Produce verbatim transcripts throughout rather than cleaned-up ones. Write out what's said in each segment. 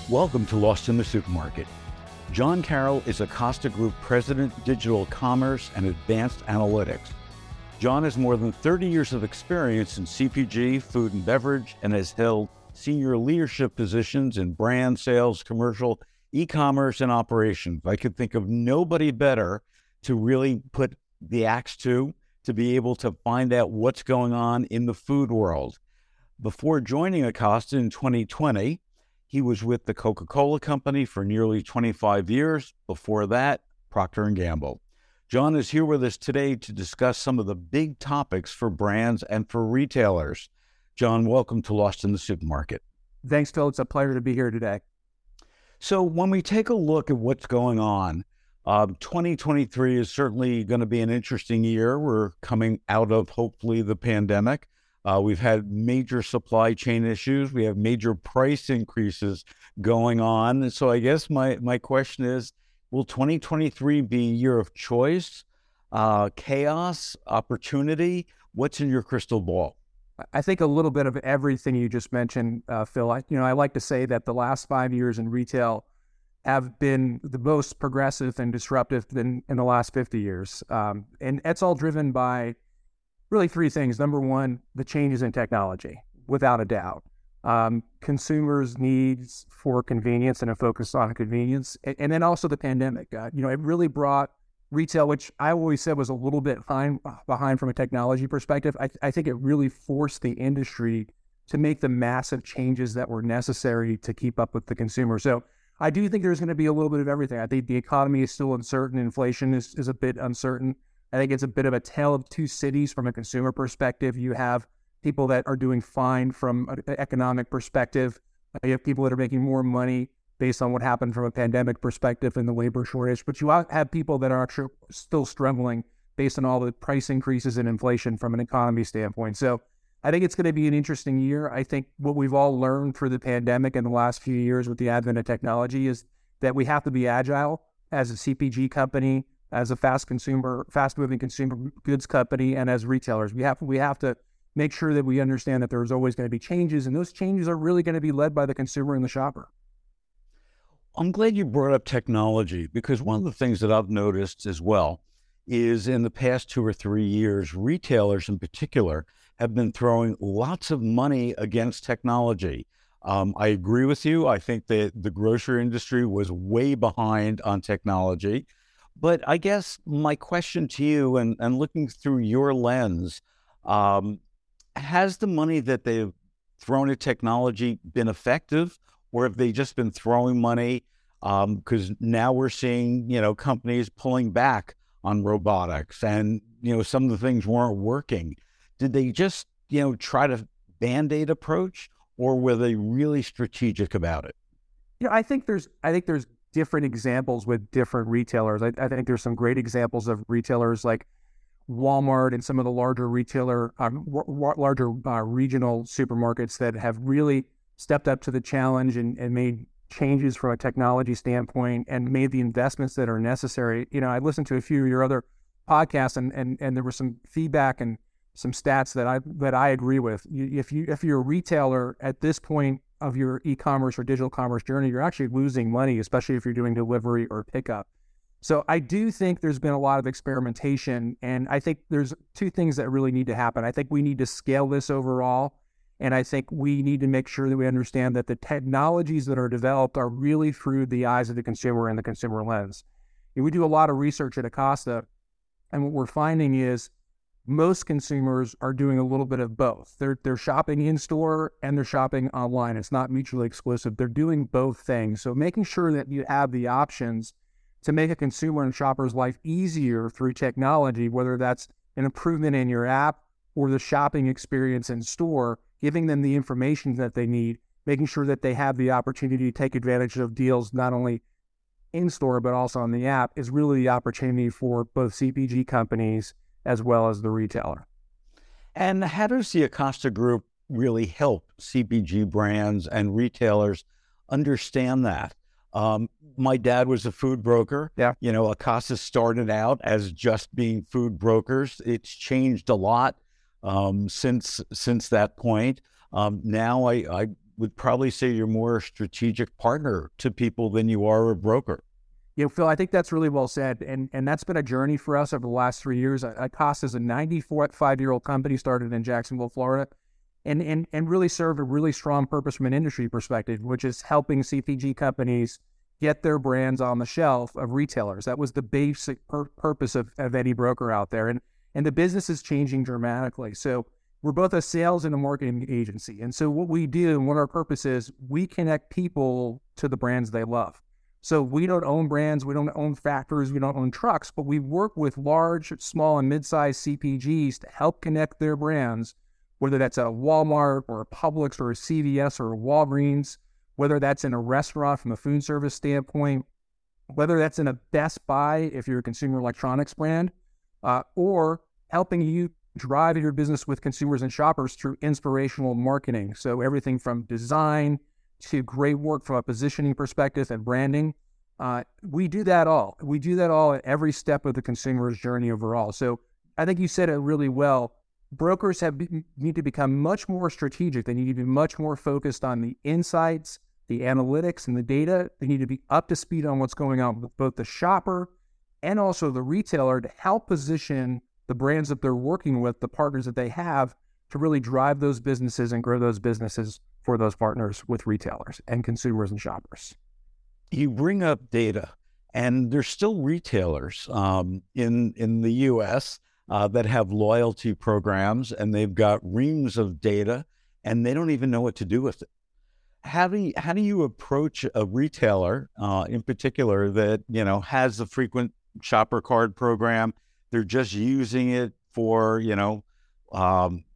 Welcome to Lost in the Supermarket. John Carroll is Acosta Group President, Digital Commerce and Advanced Analytics. John has more than thirty years of experience in C P G, food and beverage, and has held senior leadership positions in brand sales, commercial, e-commerce, and operations. I could think of nobody better to really put the axe to, to be able to find out what's going on in the food world. Before joining Acosta in twenty twenty, he was with the Coca-Cola Company for nearly twenty-five years. Before that, Procter and Gamble. John is here with us today to discuss some of the big topics for brands and for retailers. John, welcome to Lost in the Supermarket. Thanks, Phil. It's a pleasure to be here today. So when we take a look at what's going on, uh, twenty twenty-three is certainly going to be an interesting year. We're coming out of, hopefully, the pandemic. Uh, we've had major supply chain issues. We have major price increases going on. And so I guess my, my question is, will twenty twenty-three be a year of choice, uh, chaos, opportunity? What's in your crystal ball? I think a little bit of everything you just mentioned, uh, Phil. I, you know, I like to say that the last five years in retail have been the most progressive and disruptive than in the last fifty years. Um, and it's all driven by really three things. Number one, the changes in technology, without a doubt. Um, consumers' needs for convenience and a focus on convenience. And, and then also the pandemic. Uh, you know, it really brought retail, which I always said was a little bit behind, behind from a technology perspective. I, I think it really forced the industry to make the massive changes that were necessary to keep up with the consumer. So I do think there's going to be a little bit of everything. I think the economy is still uncertain. Inflation is, is a bit uncertain. I think it's a bit of a tale of two cities from a consumer perspective. You have people that are doing fine from an economic perspective. You have people that are making more money based on what happened from a pandemic perspective and the labor shortage. But you have people that are actually still struggling based on all the price increases and inflation from an economy standpoint. So I think it's going to be an interesting year. I think what we've all learned through the pandemic in the last few years with the advent of technology is that we have to be agile as a C P G company, as a fast consumer, fast-moving consumer goods company, and as retailers. We have we have to make sure that we understand that there's always going to be changes, and those changes are really going to be led by the consumer and the shopper. I'm glad you brought up technology, because one of the things that I've noticed as well is in the past two or three years, retailers in particular have been throwing lots of money against technology. Um, I agree with you. I think that the grocery industry was way behind on technology. But I guess my question to you, and, and looking through your lens, um, has the money that they've thrown at technology been effective, or have they just been throwing money? Because um, now we're seeing, you know, companies pulling back on robotics, and, you know, some of the things weren't working. Did they just, you know, try to Band-Aid approach, or were they really strategic about it? You know, I think there's, I think there's different examples with different retailers. I, I think there's some great examples of retailers like Walmart and some of the larger retailer, uh, w- larger uh, regional supermarkets that have really stepped up to the challenge and, and made changes from a technology standpoint and made the investments that are necessary. You know, I listened to a few of your other podcasts, and and, and there was some feedback and some stats that I that I agree with. You, if you if you're a retailer at this point of your e-commerce or digital commerce journey, you're actually losing money, especially if you're doing delivery or pickup. So I do think there's been a lot of experimentation, and I think there's two things that really need to happen. I think we need to scale this overall, and I think we need to make sure that we understand that the technologies that are developed are really through the eyes of the consumer and the consumer lens. And we do a lot of research at Acosta, and what we're finding is most consumers are doing a little bit of both. They're they're shopping in store and they're shopping online. It's not mutually exclusive. They're doing both things. So making sure that you have the options to make a consumer and shopper's life easier through technology, whether that's an improvement in your app or the shopping experience in store, giving them the information that they need, making sure that they have the opportunity to take advantage of deals not only in store but also on the app, is really the opportunity for both C P G companies as well as the retailer. And how does the Acosta Group really help C P G brands and retailers understand that? Um, my dad was a food broker. Yeah. You know, Acosta started out as just being food brokers. It's changed a lot um, since since that point. Um, now I, I would probably say you're more a strategic partner to people than you are a broker. You know, Phil, I think that's really well said. And and that's been a journey for us over the last three years. Acosta is a ninety-five-year-old company started in Jacksonville, Florida, and, and, and really served a really strong purpose from an industry perspective, which is helping C P G companies get their brands on the shelf of retailers. That was the basic pur- purpose of, of any broker out there. And, and the business is changing dramatically. So we're both a sales and a marketing agency. And so what we do and what our purpose is, we connect people to the brands they love. So we don't own brands, we don't own factories, we don't own trucks, but we work with large, small, and mid-sized C P Gs to help connect their brands, whether that's a Walmart or a Publix or a C V S or a Walgreens, whether that's in a restaurant from a food service standpoint, whether that's in a Best Buy if you're a consumer electronics brand, uh, or helping you drive your business with consumers and shoppers through inspirational marketing. So everything from design to great work from a positioning perspective and branding. Uh, we do that all. We do that all at every step of the consumer's journey overall. So I think you said it really well. Brokers have be, need to become much more strategic. They need to be much more focused on the insights, the analytics, and the data. They need to be up to speed on what's going on with both the shopper and also the retailer to help position the brands that they're working with, the partners that they have, to really drive those businesses and grow those businesses for those partners with retailers and consumers and shoppers. You bring up data, and there's still retailers um, in in the U S uh, that have loyalty programs, and they've got reams of data, and they don't even know what to do with it. How do you, how do you approach a retailer uh, in particular that, you know, has a frequent shopper card program? They're just using it for, you know, um,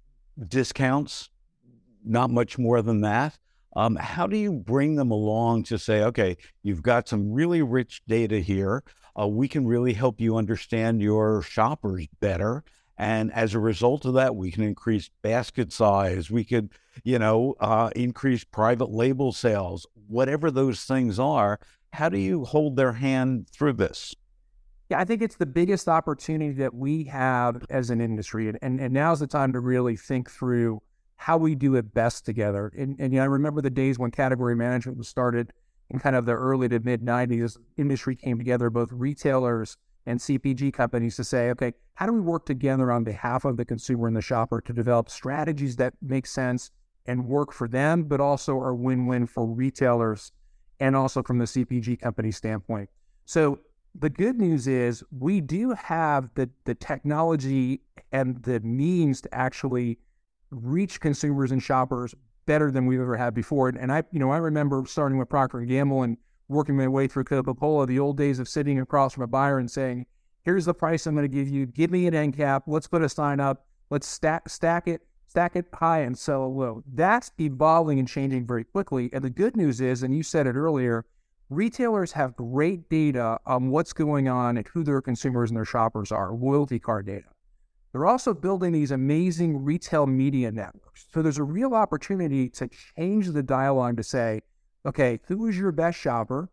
discounts, not much more than that. Um, how do you bring them along to say, okay, you've got some really rich data here. Uh, we can really help you understand your shoppers better. And as a result of that, we can increase basket size. We could, you know, uh, increase private label sales, whatever those things are. How do you hold their hand through this? Yeah, I think it's the biggest opportunity that we have as an industry. And, and, and now's the time to really think through how we do it best together. And, and you know, I remember the days when category management was started in kind of the early to mid nineties. Industry came together, both retailers and C P G companies, to say, okay, how do we work together on behalf of the consumer and the shopper to develop strategies that make sense and work for them, but also are win-win for retailers and also from the C P G company standpoint. So the good news is we do have the, the technology and the means to actually reach consumers and shoppers better than we've ever had before. And I, you know, I remember starting with Procter and Gamble and working my way through Coca-Cola, the old days of sitting across from a buyer and saying, here's the price I'm going to give you. Give me an end cap. Let's put a sign up. Let's stack, stack it, stack it high and sell it low. That's evolving and changing very quickly. And the good news is, and you said it earlier, retailers have great data on what's going on and who their consumers and their shoppers are, loyalty card data. They're also building these amazing retail media networks. So there's a real opportunity to change the dialogue to say, okay, who is your best shopper?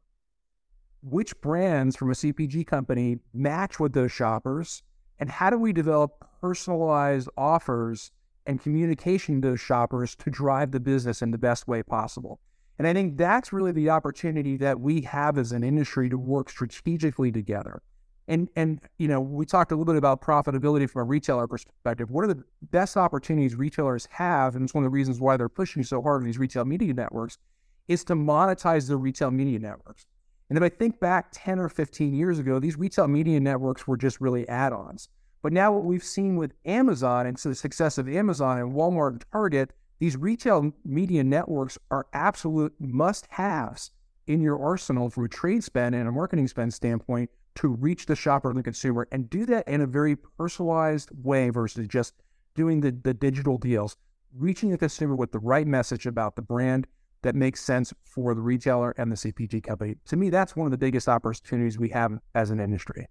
Which brands from a C P G company match with those shoppers? And how do we develop personalized offers and communication to those shoppers to drive the business in the best way possible? And I think that's really the opportunity that we have as an industry to work strategically together. And, and you know, we talked a little bit about profitability from a retailer perspective. One of the best opportunities retailers have, and it's one of the reasons why they're pushing so hard on these retail media networks, is to monetize the retail media networks. And if I think back ten or fifteen years ago, these retail media networks were just really add-ons. But now what we've seen with Amazon and so the success of Amazon and Walmart and Target, these retail media networks are absolute must-haves in your arsenal from a trade spend and a marketing spend standpoint to reach the shopper and the consumer, and do that in a very personalized way versus just doing the, the digital deals, reaching the consumer with the right message about the brand that makes sense for the retailer and the C P G company. To me, that's one of the biggest opportunities we have as an industry.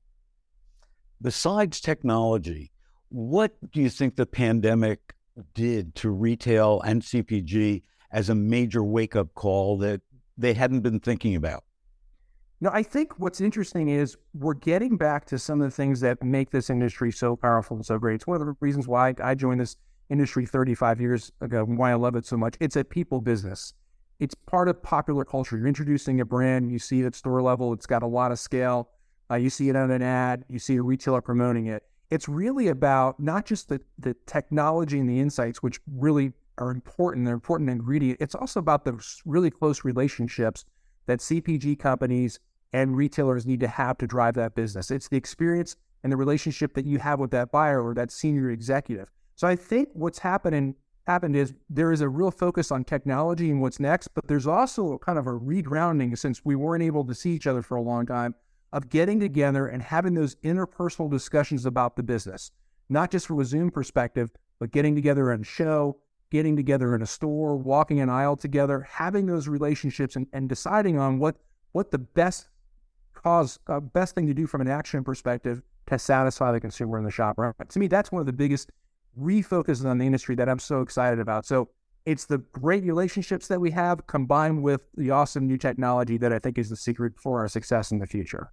Besides technology, what do you think the pandemic did to retail and C P G as a major wake-up call that they hadn't been thinking about? No, I think what's interesting is we're getting back to some of the things that make this industry so powerful and so great. It's one of the reasons why I joined this industry thirty-five years ago, and why I love it so much. It's a people business. It's part of popular culture. You're introducing a brand, you see it at store level, it's got a lot of scale. Uh, you see it on an ad, you see a retailer promoting it. It's really about not just the, the technology and the insights, which really are important, they're important ingredient. It's also about the really close relationships that C P G companies and retailers need to have to drive that business. It's the experience and the relationship that you have with that buyer or that senior executive. So I think what's happening happened is there is a real focus on technology and what's next, but there's also kind of a regrounding, since we weren't able to see each other for a long time, of getting together and having those interpersonal discussions about the business, not just from a Zoom perspective, but getting together in a show, getting together in a store, walking an aisle together, having those relationships and, and deciding on what, what the best cause, uh, best thing to do from an action perspective to satisfy the consumer and the shopper. To me, that's one of the biggest refocuses on the industry that I'm so excited about. So it's the great relationships that we have combined with the awesome new technology that I think is the secret for our success in the future.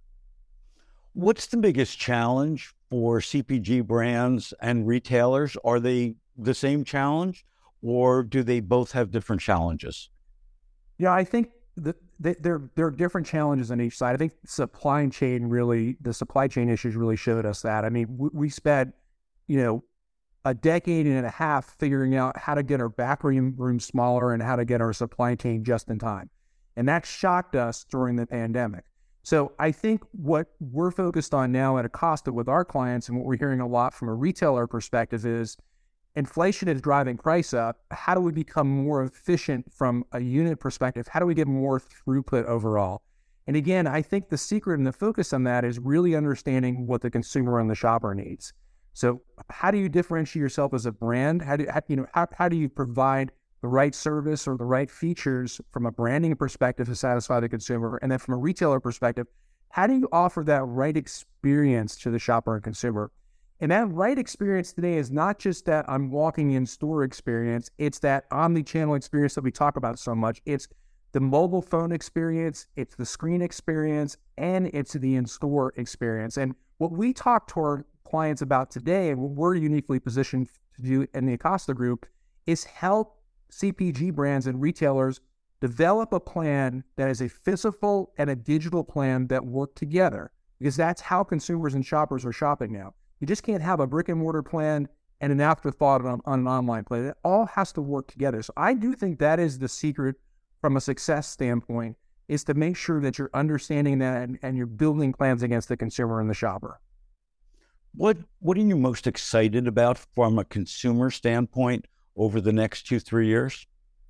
What's the biggest challenge for C P G brands and retailers? Are they the same challenge, or do they both have different challenges? Yeah, I think the, the, there, there are different challenges on each side. I think supply chain really, the supply chain issues really showed us that. I mean, we, we spent, you know, a decade and a half figuring out how to get our back room, room smaller and how to get our supply chain just in time. And that shocked us during the pandemic. So I think what we're focused on now at Acosta with our clients, and what we're hearing a lot from a retailer perspective, is inflation is driving price up. How do we become more efficient from a unit perspective? How do we get more throughput overall? And again, I think the secret and the focus on that is really understanding what the consumer and the shopper needs. So how do you differentiate yourself as a brand? How do how, you know how, how do you provide the right service or the right features from a branding perspective to satisfy the consumer? And then from a retailer perspective, how do you offer that right experience to the shopper and consumer? And that right experience today is not just that I'm walking in store experience. It's that omni-channel experience that we talk about so much. It's the mobile phone experience, it's the screen experience, and it's the in-store experience. And what we talk to our clients about today, and what we're uniquely positioned to do in the Acosta Group, is help C P G brands and retailers develop a plan that is a physical and a digital plan that work together, because that's how consumers and shoppers are shopping now. You just can't have a brick and mortar plan and an afterthought on, on an online plan. It all has to work together. So I do think that is the secret from a success standpoint, is to make sure that you're understanding that and, and you're building plans against the consumer and the shopper. What What are you most excited about from a consumer standpoint over the next two, three years?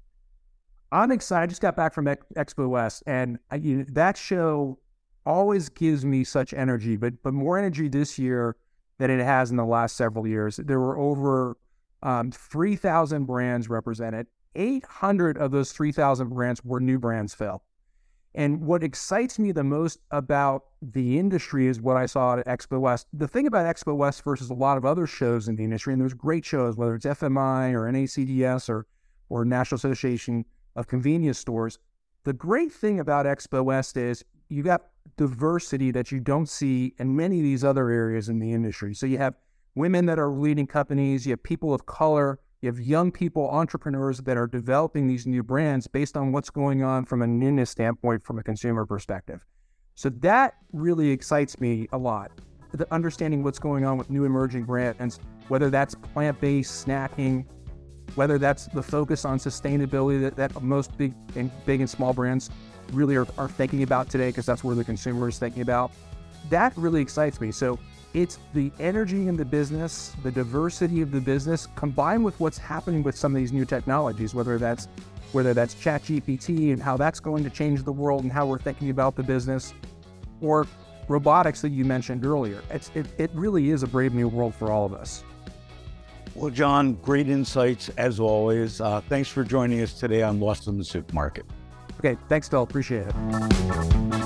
I'm excited. I just got back from Expo West, and I, you know, that show always gives me such energy, but but more energy this year than it has in the last several years. There were over um, three thousand brands represented. eight hundred of those three thousand brands were new brands, Phil. And what excites me the most about the industry is what I saw at Expo West. The thing about Expo West versus a lot of other shows in the industry, and there's great shows, whether it's F M I or N A C D S or, or National Association of Convenience Stores, the great thing about Expo West is you got diversity that you don't see in many of these other areas in the industry. So you have women that are leading companies, you have people of color, you have young people, entrepreneurs that are developing these new brands based on what's going on from a newness standpoint, from a consumer perspective. So that really excites me a lot. The understanding what's going on with new emerging brands, whether that's plant-based snacking, whether that's the focus on sustainability that, that most big and big and small brands really are, are thinking about today, because that's where the consumer is thinking about. That really excites me. So it's the energy in the business, the diversity of the business, combined with what's happening with some of these new technologies, whether that's whether that's ChatGPT and how that's going to change the world and how we're thinking about the business, or robotics that you mentioned earlier. It's, it, it really is a brave new world for all of us. Well, John, great insights as always. Uh, thanks for joining us today on Lost in the Supermarket. Okay, thanks, Phil. Appreciate it.